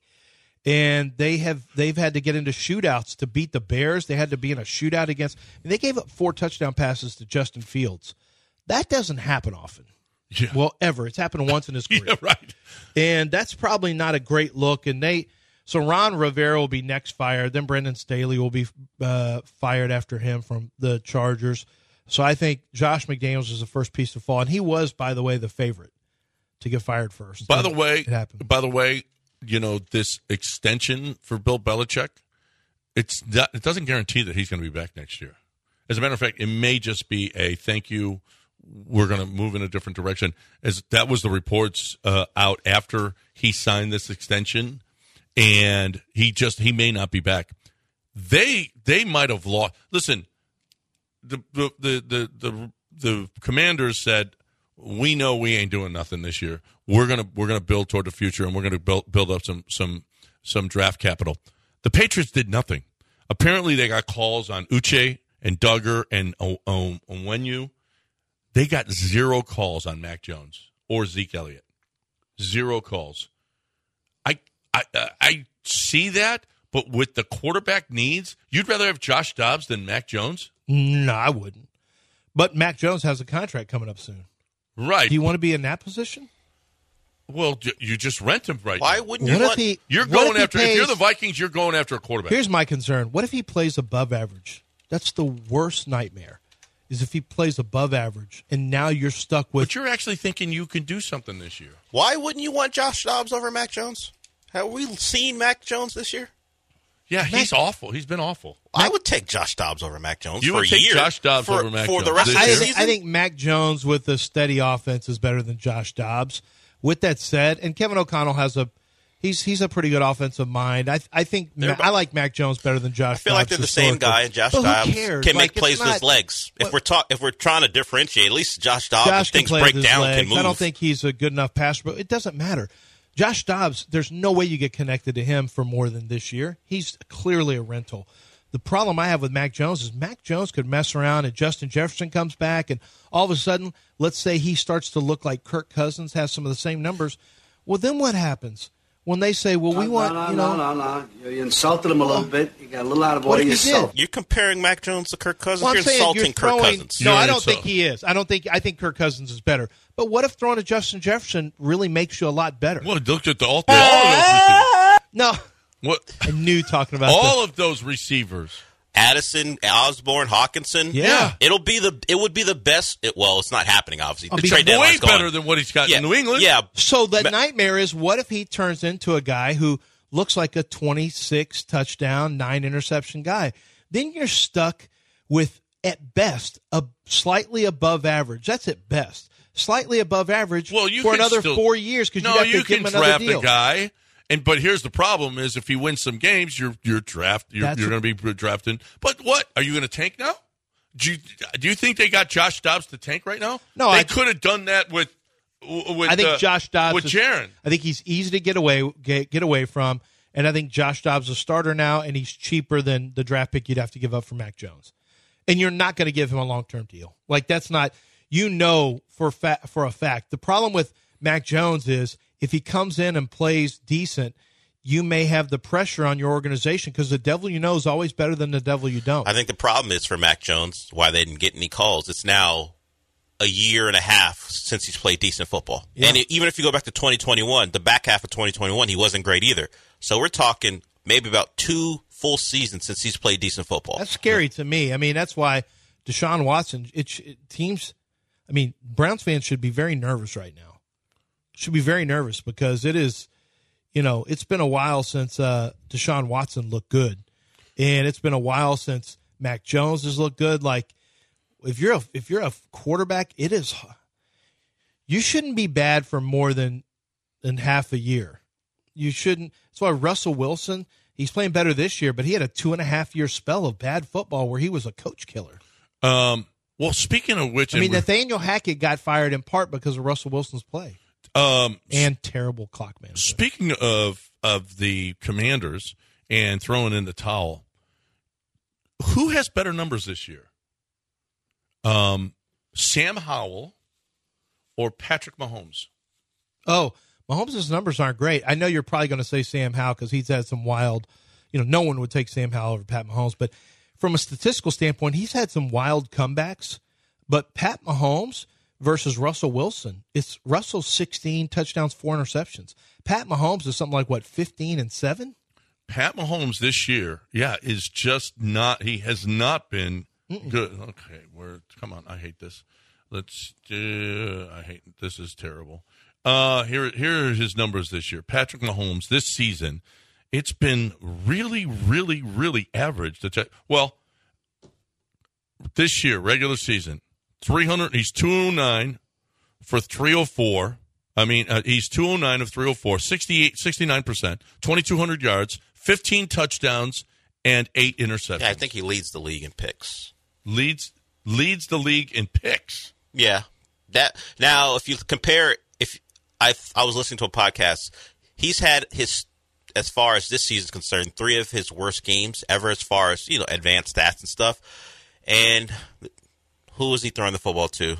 And they have they've had to get into shootouts to beat the Bears. They had to be in a shootout against, and they gave up four touchdown passes to Justin Fields. That doesn't happen often. Yeah. Well, ever. It's happened once in his career. Yeah, right. And that's probably not a great look. And they, so Ron Rivera will be next fired. Then Brendan Staley will be uh, fired after him from the Chargers. So I think Josh McDaniels is the first piece to fall. And he was, by the way, the favorite to get fired first. By And the way, it happened. by the way, you know, this extension for Bill Belichick, it's not, it doesn't guarantee that he's going to be back next year. As a matter of fact, it may just be a thank you. We're going to move in a different direction. As that was the reports uh, out after he signed this extension, and he just he may not be back. They they might have lost. Listen, the the the the the, the Commanders said, we know we ain't doing nothing this year. We're gonna we're gonna build toward the future, and we're gonna build build up some some some draft capital. The Patriots did nothing. Apparently, they got calls on Uche and Duggar and Onwenu. They got zero calls on Mac Jones or Zeke Elliott. Zero calls. I I I see that, but with the quarterback needs, you'd rather have Josh Dobbs than Mac Jones? No, I wouldn't. But Mac Jones has a contract coming up soon. Right. Do you want to be in that position? Well, you just rent him right Why now. wouldn't What you if want? he? You're what going if he after. If pays- you're the Vikings, you're going after a quarterback. Here's my concern. What if he plays above average? That's the worst nightmare, is if he plays above average, and now you're stuck with. But you're actually thinking you can do something this year. Why wouldn't you want Josh Dobbs over Mac Jones? Have we seen Mac Jones this year? Yeah, he's awful. He's been awful. I would take Josh Dobbs over Mac Jones You for would a take year. Josh Dobbs for, over Mac for the Jones rest this of I the year? think, season. I think Mac Jones with a steady offense is better than Josh Dobbs. With that said, and Kevin O'Connell has a he's he's a pretty good offensive mind. I I think Ma- I like Mac Jones better than Josh. I feel like Dobbs they're the same historically. guy, and Josh But who Dobbs cares? can Like, make plays it's with his not- legs. If What- we're talk, if we're trying to differentiate, at least Josh Dobbs, Josh if can things play break with his down, legs. can move. I don't think he's a good enough passer, but it doesn't matter. Josh Dobbs, there's no way you get connected to him for more than this year. He's clearly a rental. The problem I have with Mac Jones is Mac Jones could mess around and Justin Jefferson comes back, and all of a sudden, let's say he starts to look like Kirk Cousins, has some of the same numbers. Well, then what happens? When they say, well, we no, want, no, you no, know. no, no. You insulted him a little bit. You got a little out of What order if he yourself. did? You're comparing Mac Jones to Kirk Cousins. Well, I'm you're saying insulting you're Kirk throwing, Cousins. No, You're I don't insulting. think he is. I don't think. I think Kirk Cousins is better. But what if throwing to Justin Jefferson really makes you a lot better? Well, look at the all, all of those receivers. No, What? I knew talking about All this. of those receivers. Addison, Osborne, Hawkinson. Yeah. it'll be the it would be the best. It, well, it's not happening. Obviously, I'll the be trade Way deadline's better gone. than what he's got Yeah, in New England. Yeah. So the nightmare is, what if he turns into a guy who looks like a twenty-six touchdown, nine interception guy? Then you're stuck with, at best, a slightly above average. That's at best. Slightly above average Well, you for can another still- four years because No, you have you to give can him another draft deal. a guy, and but here's the problem: is if he wins some games, you're you're draft you're, That's you're what- going to be drafting. But what are you going to tank now? Do you do you think they got Josh Dobbs to tank right now? No, they I- could have done that with. with I think uh, Josh Dobbs with is- Jaron. I think he's easy to get away get, get away from, and I think Josh Dobbs is a starter now, and he's cheaper than the draft pick you'd have to give up for Mac Jones. And you're not going to give him a long term deal. Like that's not, you know, for fa- for a fact. The problem with Mac Jones is if he comes in and plays decent, you may have the pressure on your organization because the devil you know is always better than the devil you don't. I think the problem is for Mac Jones why they didn't get any calls. It's now a year and a half since he's played decent football. Yeah. And it, even if you go back to twenty twenty-one, the back half of twenty twenty-one, he wasn't great either. So we're talking maybe about two full seasons since he's played decent football. That's scary to me. I mean, that's why Deshaun Watson, it, sh- it teams, I mean, Browns fans should be very nervous right now. Should be very nervous because it is, you know, it's been a while since uh, Deshaun Watson looked good. And it's been a while since Mac Jones has looked good. Like, if you're a, if you're a quarterback, it is, you shouldn't be bad for more than, than half a year. You shouldn't. That's why Russell Wilson, he's playing better this year, but he had a two and a half year spell of bad football where he was a coach killer. Um, well, speaking of which, I mean, and Nathaniel Hackett got fired in part because of Russell Wilson's play um, and terrible clock management. Speaking of of the Commanders and throwing in the towel, who has better numbers this year? Um, Sam Howell or Patrick Mahomes? Oh, Mahomes' numbers aren't great. I know you're probably going to say Sam Howell because he's had some wild, you know, no one would take Sam Howell over Pat Mahomes. But from a statistical standpoint, he's had some wild comebacks. But Pat Mahomes versus Russell Wilson, it's Russell's sixteen touchdowns, four interceptions. Pat Mahomes is something like, what, fifteen and seven? Pat Mahomes this year, yeah, is just not, he has not been Mm-mm. good. Okay, we're, come on, I hate this. Let's, uh, I hate, this is terrible. Uh, here, here are his numbers this year. Patrick Mahomes this season, it's been really, really, really average. To check. Well, this year, regular season, three hundred. He's two oh nine for three oh four. I mean, uh, he's two oh nine of three oh four, sixty-eight, sixty-nine percent, twenty-two hundred yards, fifteen touchdowns, and eight interceptions. Yeah, I think he leads the league in picks. Leads leads the league in picks. Yeah, that now if you compare, if I I was listening to a podcast, he's had his, as far as this season is concerned, three of his worst games ever as far as, you know, advanced stats and stuff. And who was he throwing the football to?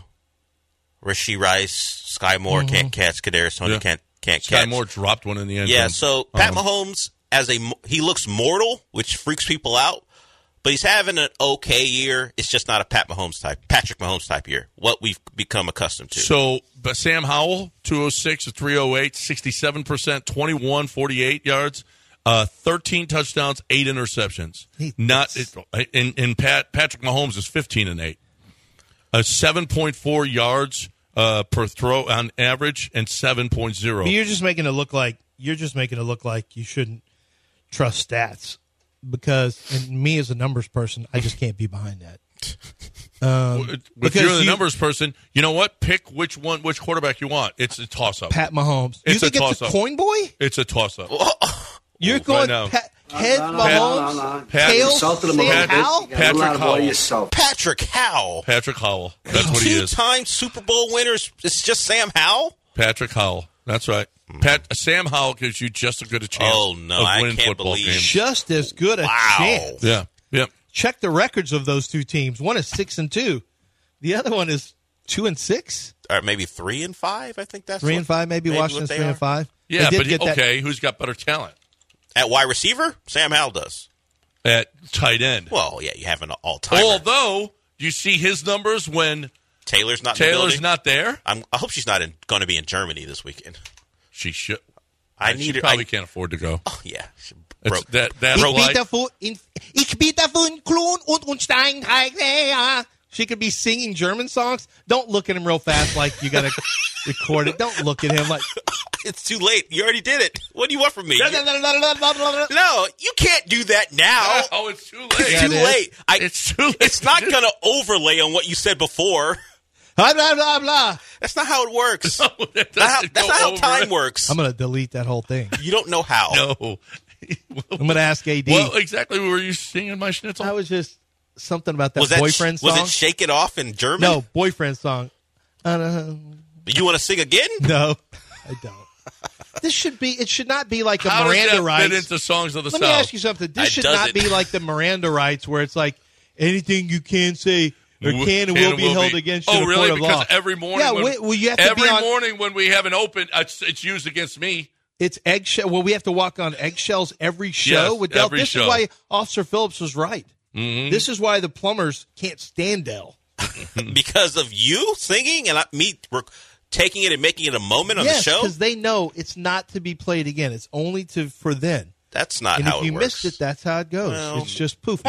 Rashee Rice, Sky Moore Mm-hmm. can't catch, Kadarius Toney Yeah. can't can't Sky catch. Moore dropped one in the end Yeah, zone. so Pat Um, Mahomes, as a he looks mortal, which freaks people out. But he's having an okay year. It's just not a Pat Mahomes type, Patrick Mahomes type year. What we've become accustomed to. So, but Sam Howell, two oh six of three oh eight, sixty-seven percent, twenty-one, forty-eight yards, uh, thirteen touchdowns, eight interceptions. He- Not it, in in Pat Patrick Mahomes is fifteen and eight, uh, seven point four yards uh, per throw on average, and seven point oh. You're just making it look like you're just making it look like you shouldn't trust stats because, and me as a numbers person, I just can't be behind that. Um, If because you're the you- numbers person, you know what? Pick which one, which quarterback you want. It's a toss up. Pat Mahomes. You It's a think it's a toss-up. coin boy? It's a toss up. You're Right going now. Pat, head No, no, Mahomes, no, no, no. Pat- tails, Insulted him a Sam little bit. Howell? You got a little Patrick out of all Howell. yourself. Patrick Howell, Patrick Howell. That's what he is. two-time Super Bowl winners. It's just Sam Howell. Patrick Howell. That's right. Pat Sam Howell gives you just as good a chance Oh, no, of I winning can't football believe- games. Just as good a Wow. chance. Yeah. Yeah. Check the records of those two teams. One is six and two. The other one is two and six. Or maybe three and five. I think that's Three what- and five, maybe, maybe Washington's what they three are. and five. Yeah, They did but he- get that- okay, who's got better talent? At wide receiver, Sam Howell does. At tight end. Well, yeah, you have an all-timer. Although, you see his numbers when Taylor's not. in the Taylor's building. not there? I'm, I hope she's not in, going to be in Germany this weekend. She should. I she need her. probably I, can't afford to go. oh yeah, It's that, that's Ich like, bitte von, ich bitte von Klon und und Stein. She could be singing German songs. Don't look at him real fast like you got to record it. Don't look at him like. It's too late. You already did it. What do you want from me? No, you can't do that now. Oh, it's too late. It's Yeah, too it is. late. I, It's too late. It's not going to overlay on what you said before. Blah, blah, blah, blah. That's not how it works. No, that That's how, doesn't that's go not how over time it. works. I'm going to delete that whole thing. You don't know how. No. I'm going to ask A D. Well, exactly. Were you singing my schnitzel? I was just something about that Was that boyfriend was song. it Shake It Off in German? No, boyfriend song. Uh, You want to sing again? no, I don't. This should be. It should not be like a How Miranda does that rights. fit into Songs of the Let South? me ask you something. This It should not doesn't. be like the Miranda rights, where it's like anything you can say or W- can and will be held against you Oh, in a really? court of Because law. every morning, Yeah, when, we- well, you have to every be on- morning when we have an open, it's, it's used against me. It's eggshell. Well, we have to walk on eggshells every show. Yes, with Dell. every This show. is why Officer Phillips was right. Mm-hmm. This is why the plumbers can't stand Dell. Because of you singing and I, me rec- taking it and making it a moment on yes, the show? because they know it's not to be played again. It's only to for then. That's not and how if it you works. missed it, that's how it goes. Well- it's just poof.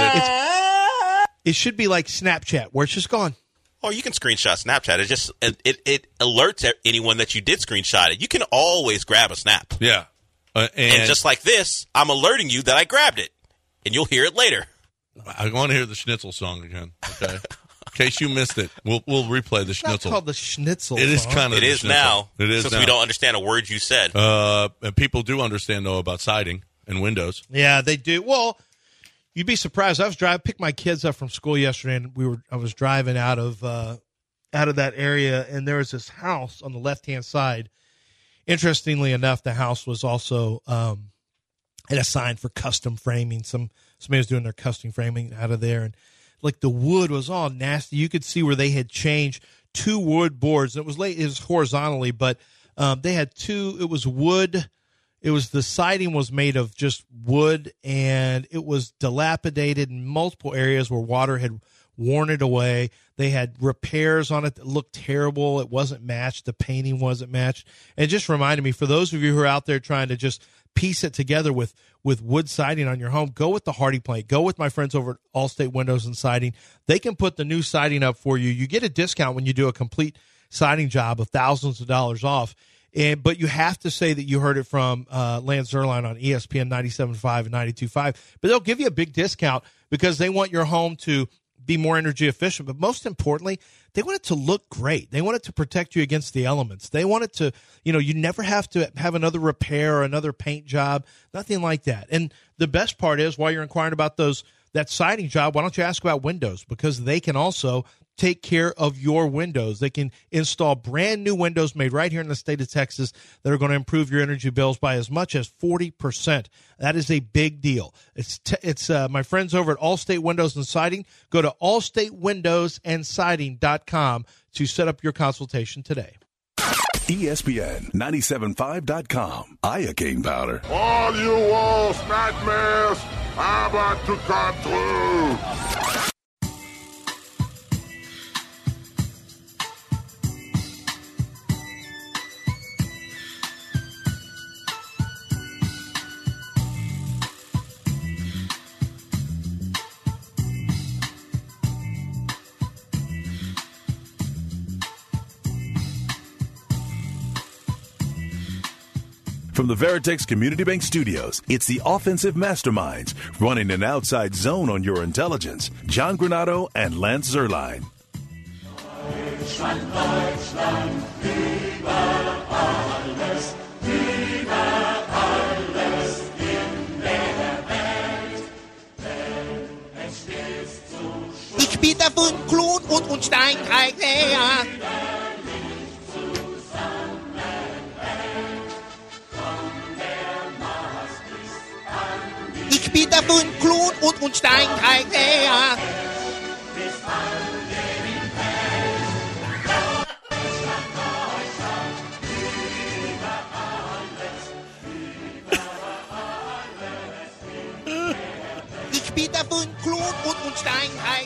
It's, it should be like Snapchat, where it's just gone. Or you can screenshot Snapchat. It just it, it, it alerts anyone that you did screenshot it. You can always grab a snap. Yeah. Uh, And, and just like this, I'm alerting you that I grabbed it. And you'll hear it later. I want to hear the Schnitzel song again. Okay. In case you missed it, we'll we'll replay the It's not Schnitzel. called the Schnitzel. It is song. kind of It the is Schnitzel. now. It is Since now. we don't understand a word you said. Uh, and people do understand though about siding and windows. Yeah, they do. Well, you'd be surprised. I was driving, picked my kids up from school yesterday, and we were. I was driving out of uh, out of that area, and there was this house on the left hand side. Interestingly enough, the house was also um, had a sign for custom framing. Some somebody was doing their custom framing out of there, and like the wood was all nasty. You could see where they had changed two wood boards. It was late. It was horizontally, but um, they had two. It was wood. It was the siding was made of just wood, and it was dilapidated in multiple areas where water had worn it away. They had repairs on it that looked terrible. It wasn't matched. The painting wasn't matched. And it just reminded me, for those of you who are out there trying to just piece it together with, with wood siding on your home, go with the Hardy Plank. Go with my friends over at Allstate Windows and Siding. They can put the new siding up for you. You get a discount when you do a complete siding job of thousands of dollars off. And but you have to say that you heard it from uh, Lance Zerline on E S P N ninety-seven point five and ninety-two point five. But they'll give you a big discount because they want your home to be more energy efficient. But most importantly, they want it to look great. They want it to protect you against the elements. They want it to, you know, you never have to have another repair or another paint job, nothing like that. And the best part is, while you're inquiring about those that siding job, why don't you ask about windows? Because they can also take care of your windows. They can install brand new windows made right here in the state of Texas that are going to improve your energy bills by as much as forty percent. That is a big deal. It's t- it's uh, my friends over at Allstate Windows and Siding. Go to allstate windows and siding dot com to set up your consultation today. E S P N ninety-seven point five dot com. Iocane powder. All you worst nightmares are about to come true. From the Veritex Community Bank Studios, it's the offensive masterminds running an outside zone on your intelligence. John Granado and Lance Zerline. Deutschland, Deutschland, über alles, über alles in der Welt. Denn es steht zu Ich bin der von Klon und, und Steinreich. Ich bin der von Klon und, und Steinreich. Ich bin der von Klon und, und Steinreich.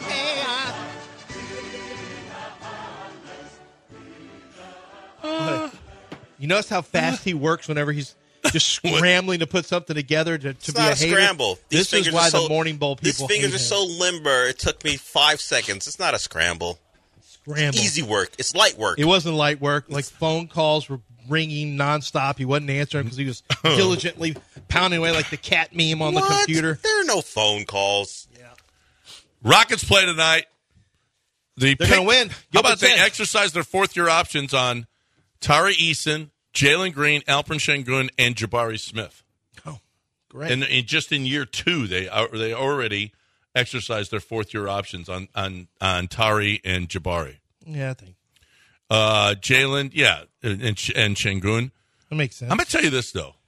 You notice how fast he works whenever he's just scrambling to put something together to, to It's be not a a hater. scramble. These This is fingers why are so, the Morning Bowl people These fingers hate are so limber. It took me five seconds. It's not a scramble. Scramble. Easy work. It's light work. It wasn't light work. Like phone calls were ringing nonstop. He wasn't answering because he was diligently pounding away like the cat meme on What? the computer. There are no phone calls. Yeah. Rockets play tonight. The They're going to win. How Gilbert about they said. exercise their fourth-year options on Tari Eason, Jalen Green, Alperen Şengün, and Jabari Smith? Oh, great. And, and just in year two, they are, they already exercised their fourth-year options on, on, on Tari and Jabari. Yeah, I think. Uh, Jalen, yeah, and, and Şengün. That makes sense. I'm going to tell you this, though.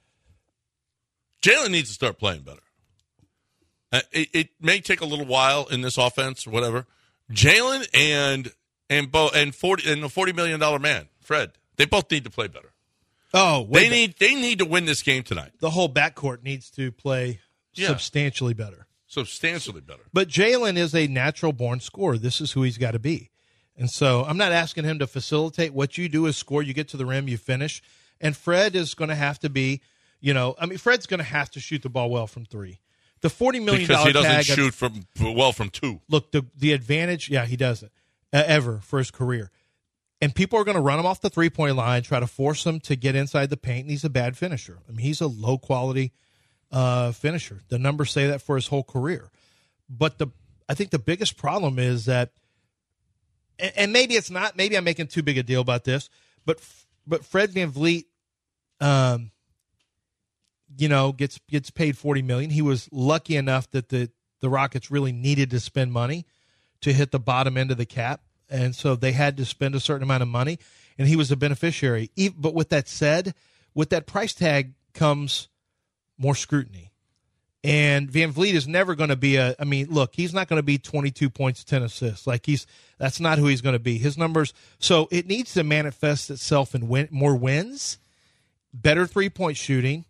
Jalen needs to start playing better. Uh, it, it may take a little while in this offense or whatever. Jalen and and Bo and forty and the forty million dollar man, Fred, they both need to play better. Oh, they wait, need they need to win this game tonight. the whole backcourt needs to play Yeah. substantially better. Substantially better. But Jalen is a natural-born scorer. This is who he's got to be. And so I'm not asking him to facilitate. What you do is score. You get to the rim, you finish. And Fred is going to have to be, you know, I mean, Fred's going to have to shoot the ball well from three. The forty million dollars Because he doesn't tag, shoot from well from two. Look, the the advantage, yeah, he doesn't uh, ever for his career. And people are going to run him off the three-point line, try to force him to get inside the paint, and he's a bad finisher. I mean, he's a low-quality uh, finisher. The numbers say that for his whole career. But the I think the biggest problem is that, and, and maybe it's not, maybe I'm making too big a deal about this, but but Fred VanVleet, um, you know, gets gets paid forty million dollars. He was lucky enough that the, the Rockets really needed to spend money to hit the bottom end of the cap. And so they had to spend a certain amount of money, and he was a beneficiary. But with that said, with that price tag comes more scrutiny. And VanVleet is never going to be a, I mean, look, he's not going to be twenty-two points, ten assists. Like he's, that's not who he's going to be. His numbers, so it needs to manifest itself in win, more wins, better three-point shooting,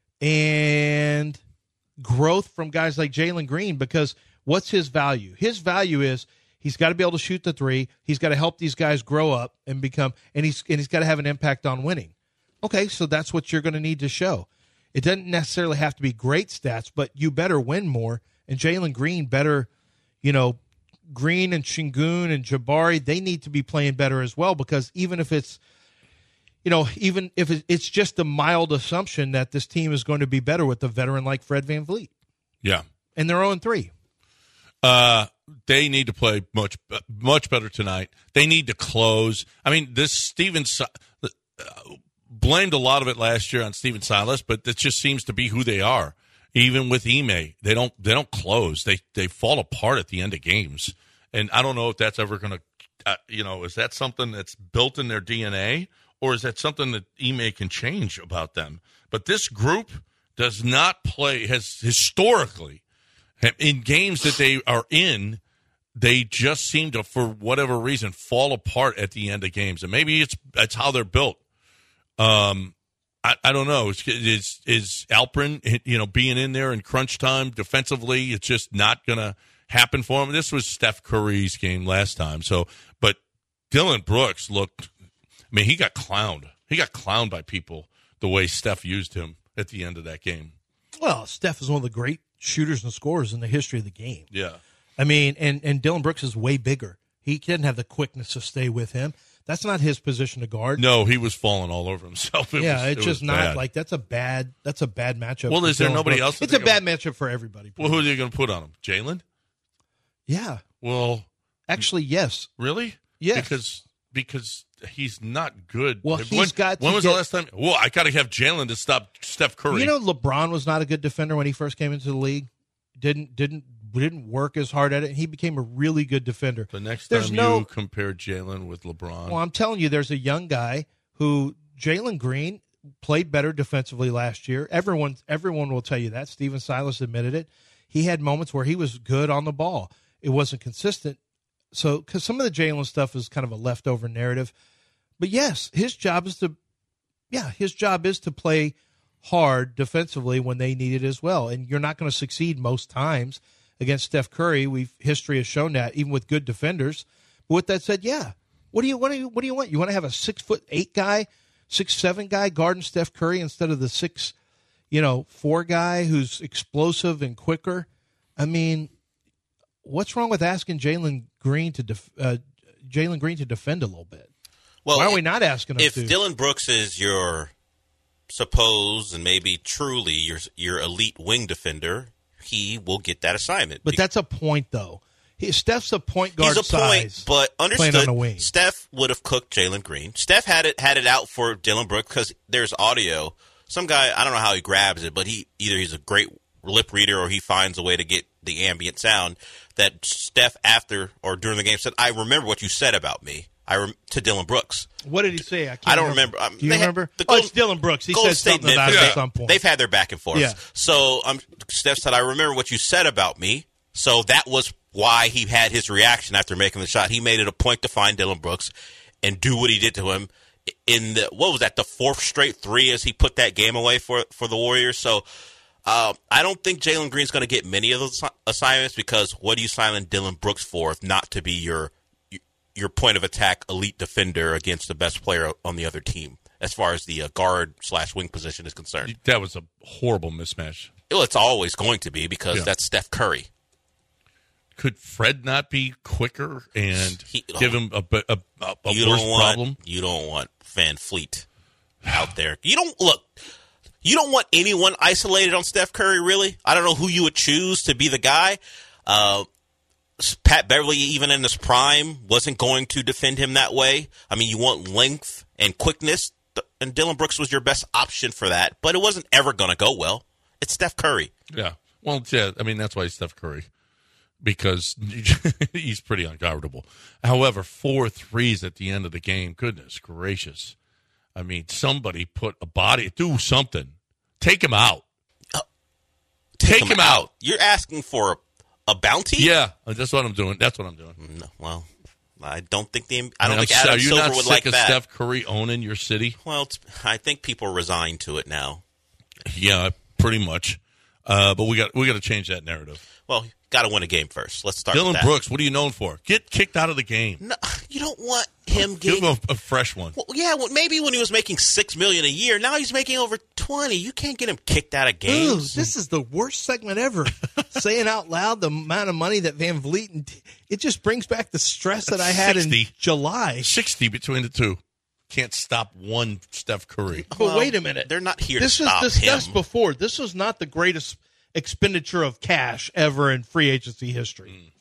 and growth from guys like Jalen Green, because what's his value? His value is he's got to be able to shoot the three. He's got to help these guys grow up and become, and he's and he's got to have an impact on winning. Okay, so that's what you're going to need to show. It doesn't necessarily have to be great stats, but you better win more. And Jalen Green better, you know, Green and Şengün and Jabari, they need to be playing better as well, because even if it's, you know, even if it's just a mild assumption that this team is going to be better with a veteran like Fred VanVleet. Yeah. And they're oh and three. Uh, they need to play much much better tonight. They need to close. I mean, this Steven uh, blamed a lot of it last year on Steven Silas, but that just seems to be who they are. Even with Ime, they don't they don't close. They they fall apart at the end of games, and I don't know if that's ever going to, uh, you know, is that something that's built in their D N A, or is that something that Ime can change about them? But this group does not play, has historically, in games that they are in, they just seem to, for whatever reason, fall apart at the end of games. And maybe it's that's how they're built. Um, I, I don't know. Is, is, is Alperen, you know, being in there in crunch time defensively, it's just not going to happen for him. This was Steph Curry's game last time. So, but Dylan Brooks looked, I mean, he got clowned. He got clowned by people the way Steph used him at the end of that game. Well, Steph is one of the great shooters and scorers in the history of the game. Yeah. I mean, and, and Dylan Brooks is way bigger. He didn't have the quickness to stay with him. That's not his position to guard. No, he was falling all over himself. It yeah, was, it's it just was not bad. like that's a bad that's a bad matchup. Well, for is there Dylan nobody Brooks. else that It's a they're bad gonna- matchup for everybody. Well, who are they going to put on him? Jalen? Yeah. Well, actually, yes. Really? Yes. Because because he's not good. Well, when, he's got to When was get- the last time? Well, I got to have Jalen to stop Steph Curry. You know, LeBron was not a good defender when he first came into the league. Didn't didn't didn't work as hard at it, and he became a really good defender. the next There's time no- you compare Jalen with LeBron. Well, I'm telling you, there's a young guy who Jalen Green played better defensively last year. Everyone everyone will tell you that. Steven Silas admitted it. He had moments where he was good on the ball. It wasn't consistent. So, because some of the Jalen stuff is kind of a leftover narrative. But yes, his job is to, yeah, his job is to play hard defensively when they need it as well. And you're not going to succeed most times against Steph Curry. We've history has shown that, even with good defenders. But with that said, yeah, what do you what do you what do you want? You want to have a six foot eight guy, six seven guy guarding Steph Curry instead of the six you know, four guy who's explosive and quicker. I mean, what's wrong with asking Jalen Green to def- uh, Jalen Green to defend a little bit? Well, why are we not asking him if to? Dylan Brooks is your supposed and maybe truly your your elite wing defender, he will get that assignment. But that's a point, though. He, Steph's a point guard He's a point, size, but playing on the understood. wing. Steph would have cooked Jalen Green. Steph had it had it out for Dylan Brooks because there's audio. Some guy, I don't know how he grabs it, but he either he's a great lip reader or he finds a way to get the ambient sound. That Steph after or during the game said, "I remember what you said about me." I rem- to Dylan Brooks. What did he say? I, can't I don't remember. remember. Um, Do you they remember? Had, the oh, Golden, it's Dylan Brooks. He Golden said State something about Memphis, it they, at some point. They've had their back and forth. Yeah. So um, Steph said, "I remember what you said about me." So that was why he had his reaction after making the shot. He made it a point to find Dylan Brooks and do what he did to him in the what was that the fourth straight three as he put that game away for for the Warriors. So uh, I don't think Jalen Green's going to get many of those assignments because what do you silent Dylan Brooks for if not to be your your point of attack elite defender against the best player on the other team as far as the uh, guard slash wing position is concerned? That was a horrible mismatch. Well, it's always going to be because Yeah. that's Steph Curry. Could Fred not be quicker and He- give him a, a, a, a you worse don't want, problem? You don't want Van Fleet out there. You don't look. You don't want anyone isolated on Steph Curry, really. I don't know who you would choose to be the guy. Uh, Pat Beverly, even in his prime, wasn't going to defend him that way. I mean, you want length and quickness, and Dylan Brooks was your best option for that, but it wasn't ever going to go well. It's Steph Curry. Yeah. Well, yeah, I mean, that's why he's Steph Curry, because he's pretty unguardable. However, four threes at the end of the game, goodness gracious. I mean, somebody put a body, do something. Take him out. Uh, take, take him, him out. out. You're asking for a, a bounty? Yeah, that's what I'm doing. That's what I'm doing. No, well, I don't think the I don't I mean, think Adam are you Silver not would sick like of that. Steph Curry owning your city? Well, it's, I think people are resigned to it now. Yeah, pretty much. Uh, but we got we got to change that narrative. Well, got to win a game first. Let's start. Dylan with that. Brooks, what are you known for? Get kicked out of the game. No, you don't want him getting. Give him a, a fresh one. Well, yeah, well, maybe when he was making six million a year, now he's making over twenty. You can't get him kicked out of games. Ooh, this is the worst segment ever. Saying out loud the amount of money that Van Vliet and it just brings back the stress that I had sixty. in July. Sixty between the two. Can't stop one Steph Curry. But well, wait a minute. They're not here this to stop him. This was discussed before. This was not the greatest expenditure of cash ever in free agency history.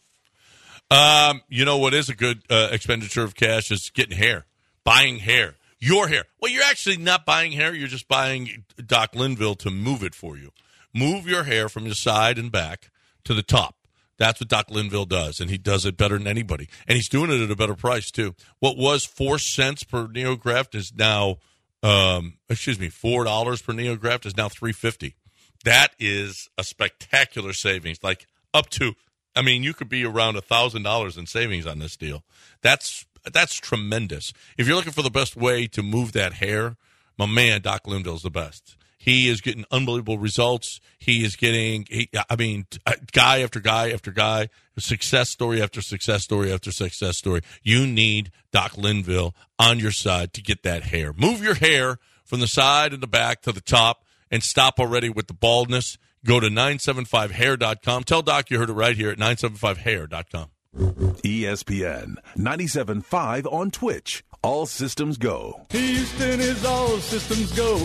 Um, you know what is a good uh, expenditure of cash is getting hair, buying hair, your hair. Well, you're actually not buying hair. You're just buying Doc Linville to move it for you. Move your hair from your side and back to the top. That's what Doc Linville does, and he does it better than anybody. And he's doing it at a better price, too. What was four cents per NeoGraft is now, um, excuse me, four dollars per NeoGraft is now three fifty. That is a spectacular savings, like up to, I mean, you could be around one thousand dollars in savings on this deal. That's that's tremendous. If you're looking for the best way to move that hair, my man, Doc Linville's the best. He is getting unbelievable results. He is getting, he, I mean, guy after guy after guy, success story after success story after success story. You need Doc Linville on your side to get that hair. Move your hair from the side and the back to the top and stop already with the baldness. Go to nine seven five hair dot com. Tell Doc you heard it right here at nine seven five hair dot com. E S P N ninety-seven point five on Twitch. All systems go. Houston is all systems go.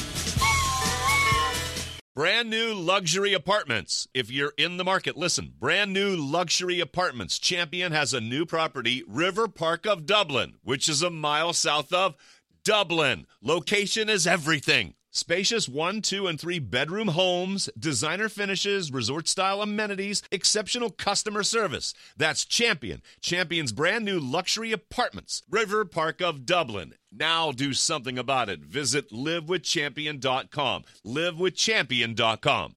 Brand new luxury apartments. If you're in the market, listen. Brand new luxury apartments. Champion has a new property, River Park of Dublin, which is a mile south of Dublin. Location is everything. Spacious one, two, and three bedroom homes, designer finishes, resort-style amenities, exceptional customer service. That's Champion. Champion's brand new luxury apartments. River Park of Dublin. Now do something about it. Visit live with champion dot com. live with champion dot com.